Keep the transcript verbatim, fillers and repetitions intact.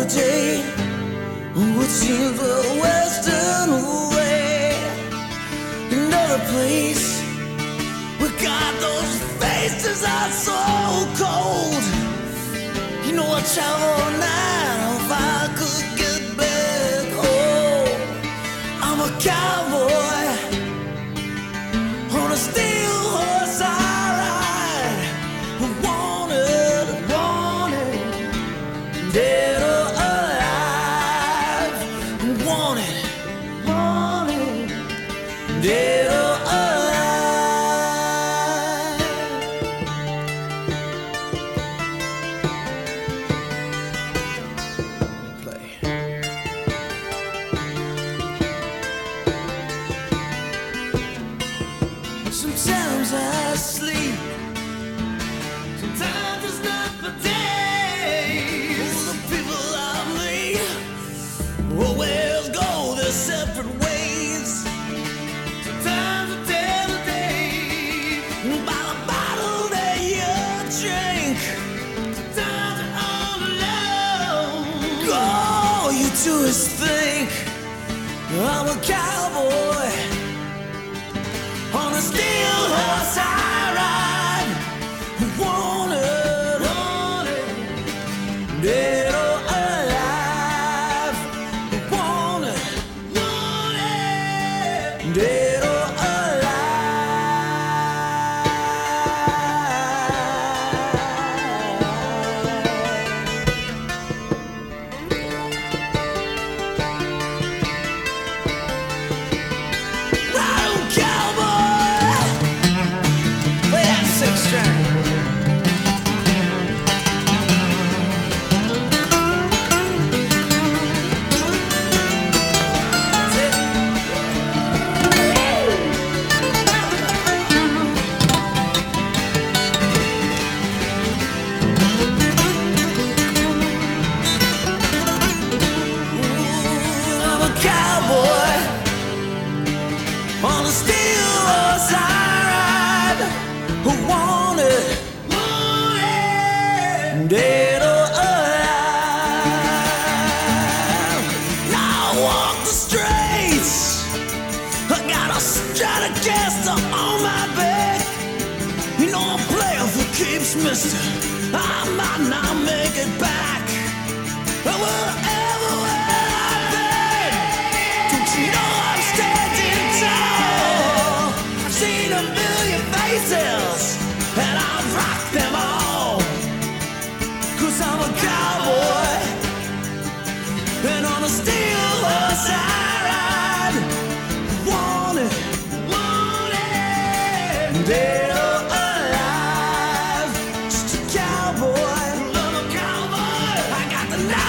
day, which seems a western way. Another place, we got those faces are so cold. You know I'd travel now if I could get back home. I'm a cowboy on a steel horse I ride. Wanted, wanted, dead or alive. Wanted, wanted, dead or alive. Play. Sometimes I sleep, sometimes it's not for days. The people I meet always go their separate ways. Sometimes I tell the day by the bottle that you drink. Sometimes I'm all alone. All you do is think. I'm a cowboy on a steel horse I ride. Wanted, wanted, dead or alive. Wanted, wanted, dead or on a steel horse I ride. Wanted, wanted, dead or alive. Now I walk the streets, I got a Stratocaster on my back. You know I'm playing for keeps, mister. I might not make it back. But whatever where I've been, don't you know I'm standing tall? I've seen a million faces, and I've rocked them all. Cause I'm a cowboy, and on a steel horse I ride. Wanted, wanted, dead or alive. Just a cowboy, I'm a cowboy. I got the knife.